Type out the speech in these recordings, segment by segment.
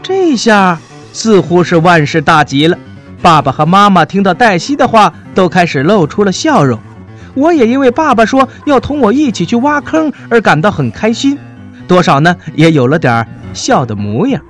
这下似乎是万事大吉了。爸爸和妈妈听到黛西的话，都开始露出了笑容。我也因为爸爸说要同我一起去挖坑而感到很开心，多少呢也有了点笑的模样。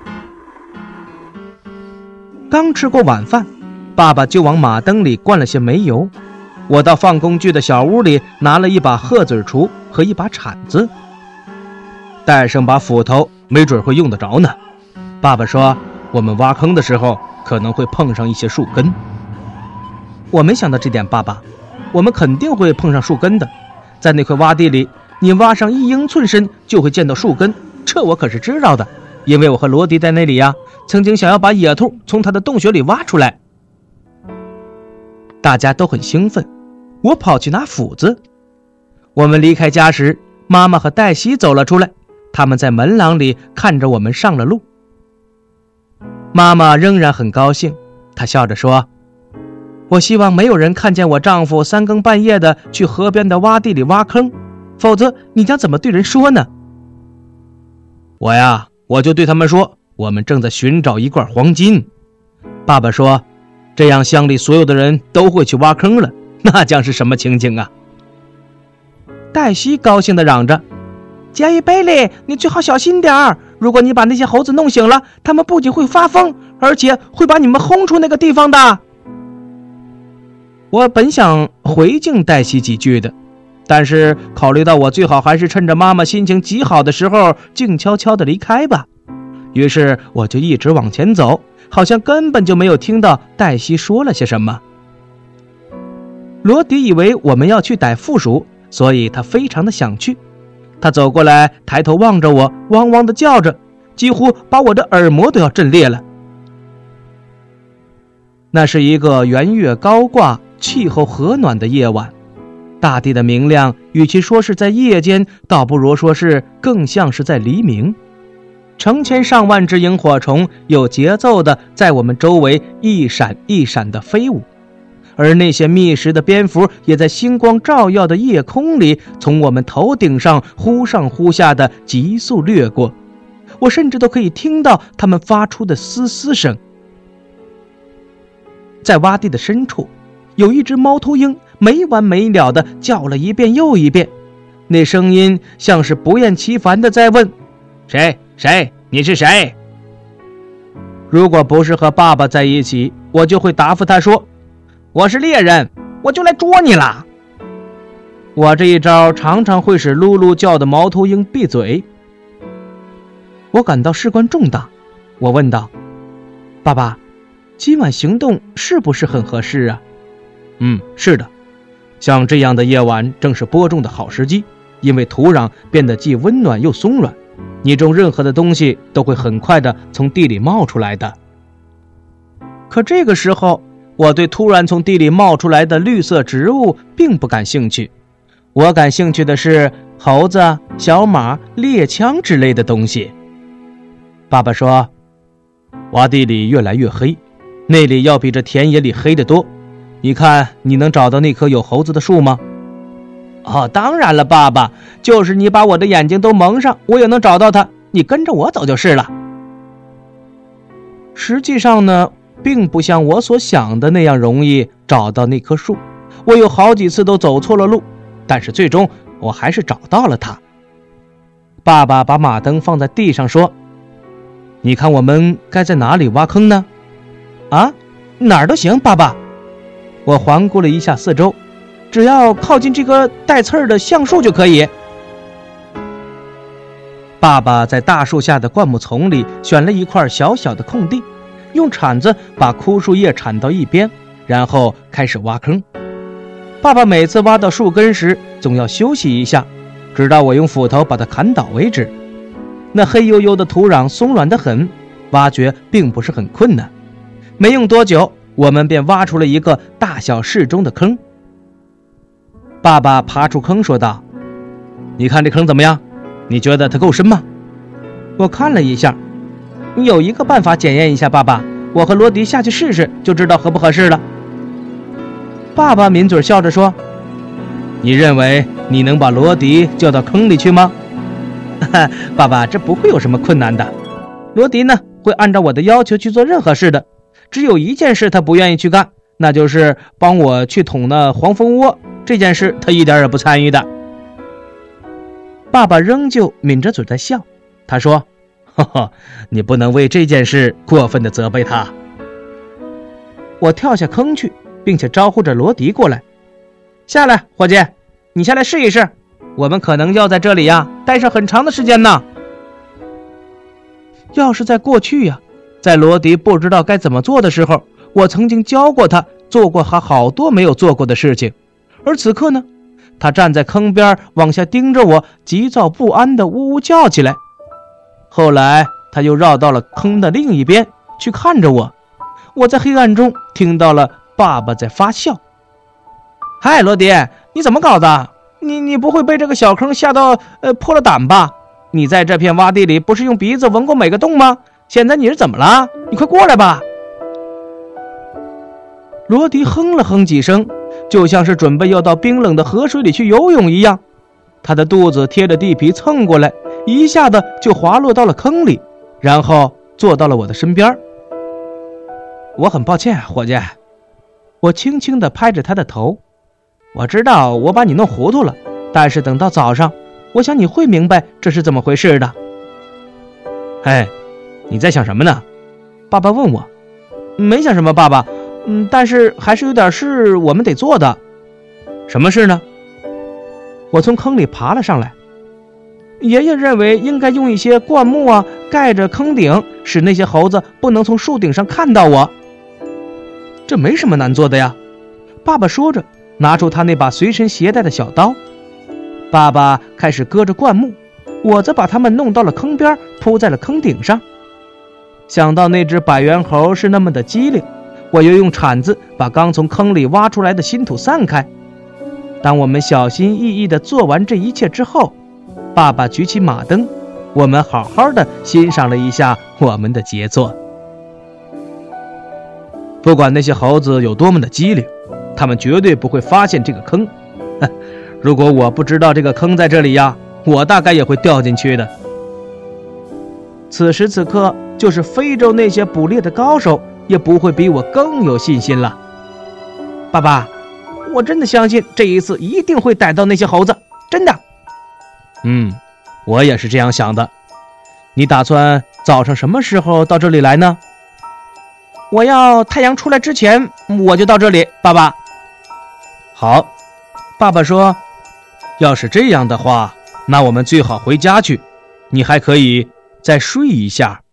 刚吃过晚饭，爸爸就往马灯里灌了些煤油。我到放工具的小屋里拿了一把鹤嘴锄和一把铲子，带上把斧头，没准会用得着呢。爸爸说我们挖坑的时候可能会碰上一些树根。我没想到这点，爸爸，我们肯定会碰上树根的。在那块洼地里，你挖上1英寸深就会见到树根，这我可是知道的，因为我和罗迪在那里呀，曾经想要把野兔从他的洞穴里挖出来。大家都很兴奋，我跑去拿斧子。我们离开家时，妈妈和黛西走了出来，他们在门廊里看着我们上了路。妈妈仍然很高兴，她笑着说，我希望没有人看见我丈夫3更半夜的去河边的洼地里挖坑，否则你将怎么对人说呢？我就对他们说，我们正在寻找一块黄金。爸爸说，这样乡里所有的人都会去挖坑了，那将是什么情景啊？黛西高兴地嚷着，杰伊贝利，你最好小心点儿，如果你把那些猴子弄醒了，他们不仅会发疯，而且会把你们轰出那个地方的。我本想回敬黛西几句的，但是考虑到我最好还是趁着妈妈心情极好的时候静悄悄地离开吧，于是我就一直往前走，好像根本就没有听到黛西说了些什么。罗迪以为我们要去逮负鼠，所以他非常的想去。他走过来，抬头望着我，汪汪地叫着，几乎把我的耳膜都要震裂了。那是一个圆月高挂、气候和暖的夜晚，大地的明亮与其说是在夜间，倒不如说是更像是在黎明。成千上万只萤火虫有节奏地在我们周围一闪一闪地飞舞，而那些觅食的蝙蝠也在星光照耀的夜空里从我们头顶上忽上忽下的急速掠过，我甚至都可以听到它们发出的嘶嘶声。在洼地的深处，有一只猫头鹰没完没了地叫了一遍又一遍，那声音像是不厌其烦地在问，谁？你是谁？如果不是和爸爸在一起，我就会答复他说，我是猎人，我就来捉你了。我这一招常常会使噜噜叫的猫头鹰闭嘴。我感到事关重大，我问道，爸爸，今晚行动是不是很合适啊？是的，像这样的夜晚正是播种的好时机，因为土壤变得既温暖又松软，你种任何的东西都会很快的从地里冒出来的。可这个时候，我对突然从地里冒出来的绿色植物并不感兴趣，我感兴趣的是猴子、小马、猎枪之类的东西。爸爸说，洼地里越来越黑，那里要比这田野里黑得多，你看你能找到那棵有猴子的树吗？当然了，爸爸，就是你把我的眼睛都蒙上，我也能找到它，你跟着我走就是了。实际上呢，并不像我所想的那样容易找到那棵树，我有好几次都走错了路，但是最终我还是找到了它。爸爸把马灯放在地上说，你看我们该在哪里挖坑呢？哪儿都行，爸爸。我环顾了一下四周，只要靠近这个带刺儿的橡树就可以。爸爸在大树下的灌木丛里选了一块小小的空地，用铲子把枯树叶铲到一边，然后开始挖坑。爸爸每次挖到树根时总要休息一下，直到我用斧头把它砍倒为止。那黑黝黝的土壤松软得很，挖掘并不是很困难。没用多久，我们便挖出了一个大小适中的坑。爸爸爬出坑说道，你看这坑怎么样？你觉得它够深吗？我看了一下，有一个办法检验一下，爸爸，我和罗迪下去试试就知道合不合适了。爸爸抿嘴笑着说，你认为你能把罗迪叫到坑里去吗？爸爸，这不会有什么困难的。罗迪呢， 会按照我的要求去做任何事的，只有一件事他不愿意去干，那就是帮我去捅那黄蜂窝，这件事他一点也不参与的。爸爸仍旧抿着嘴在笑，他说：呵呵，你不能为这件事过分的责备他。我跳下坑去，并且招呼着罗迪过来。下来，伙计，你下来试一试，我们可能要在这里待上很长的时间呢。要是在过去在罗迪不知道该怎么做的时候，我曾经教过他，做过他好多没有做过的事情，而此刻呢，他站在坑边往下盯着我，急躁不安地呜呜叫起来。后来他又绕到了坑的另一边去看着我，我在黑暗中听到了爸爸在发笑。嗨，罗迪，你怎么搞的？你不会被这个小坑吓到破了胆吧？你在这片洼地里不是用鼻子闻过每个洞吗？现在你是怎么了？你快过来吧。罗迪哼了哼几声，就像是准备要到冰冷的河水里去游泳一样，他的肚子贴着地皮蹭过来，一下子就滑落到了坑里，然后坐到了我的身边。我很抱歉，伙计。我轻轻地拍着他的头。我知道我把你弄糊涂了，但是等到早上，我想你会明白这是怎么回事的。哎，你在想什么呢？爸爸问我。没想什么，爸爸。但是还是有点事我们得做的。什么事呢？我从坑里爬了上来。爷爷认为应该用一些灌木盖着坑顶，使那些猴子不能从树顶上看到我。这没什么难做的呀，爸爸说着，拿出他那把随身携带的小刀。爸爸开始割着灌木，我则把它们弄到了坑边，铺在了坑顶上。想到那只百元猴是那么的机灵，我又用铲子把刚从坑里挖出来的新土散开。当我们小心翼翼地做完这一切之后，爸爸举起马灯，我们好好地欣赏了一下我们的杰作。不管那些猴子有多么的机灵，他们绝对不会发现这个坑。如果我不知道这个坑在这里我大概也会掉进去的。此时此刻，就是非洲那些捕猎的高手也不会比我更有信心了。爸爸，我真的相信这一次一定会逮到那些猴子，真的。我也是这样想的。你打算早上什么时候到这里来呢？我要太阳出来之前我就到这里，爸爸。好，爸爸说，要是这样的话，那我们最好回家去，你还可以再睡一下。